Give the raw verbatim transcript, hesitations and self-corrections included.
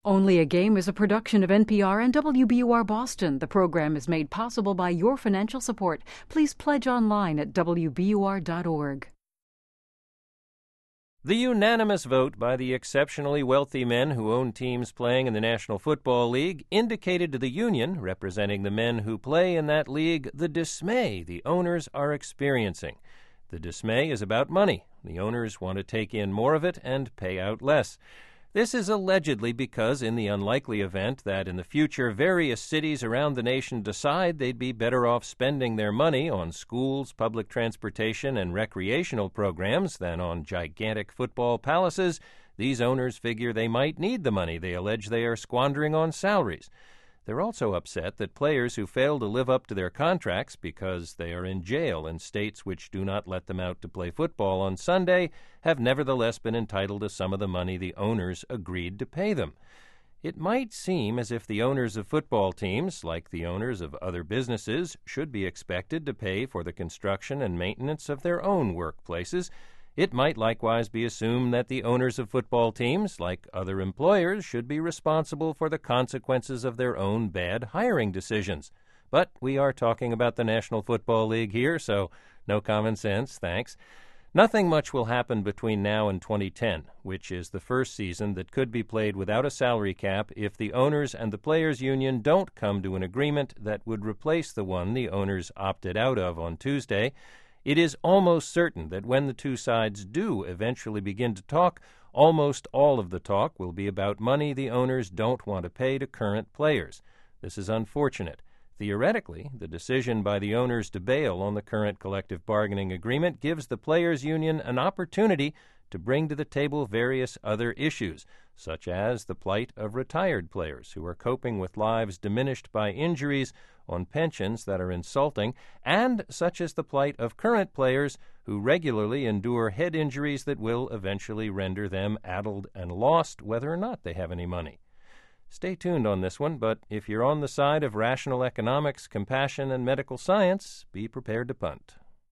Only a Game is a production of N P R and W B U R Boston. The program is made possible by your financial support. Please pledge online at W B U R dot org. The unanimous vote by the exceptionally wealthy men who own teams playing in the National Football League indicated to the union, representing the men who play in that league, the dismay the owners are experiencing. The dismay is about money. The owners want to take in more of it and pay out less. This is allegedly because in the unlikely event that in the future various cities around the nation decide they'd be better off spending their money on schools, public transportation, and recreational programs than on gigantic football palaces, these owners figure they might need the money they allege they are squandering on salaries. They're also upset that players who fail to live up to their contracts because they are in jail in states which do not let them out to play football on Sunday have nevertheless been entitled to some of the money the owners agreed to pay them. It might seem as if the owners of football teams, like the owners of other businesses, should be expected to pay for the construction and maintenance of their own workplaces. It might likewise be assumed that the owners of football teams, like other employers, should be responsible for the consequences of their own bad hiring decisions. But we are talking about the National Football League here, so no common sense, thanks. Nothing much will happen between now and twenty ten, which is the first season that could be played without a salary cap if the owners and the players' union don't come to an agreement that would replace the one the owners opted out of on Tuesday. It is almost certain that when the two sides do eventually begin to talk, almost all of the talk will be about money the owners don't want to pay to current players. This is unfortunate. Theoretically, the decision by the owners to bail on the current collective bargaining agreement gives the players' union an opportunity to bring to the table various other issues, such as the plight of retired players who are coping with lives diminished by injuries on pensions that are insulting, and such as the plight of current players who regularly endure head injuries that will eventually render them addled and lost whether or not they have any money. Stay tuned on this one, but if you're on the side of rational economics, compassion, and medical science, be prepared to punt.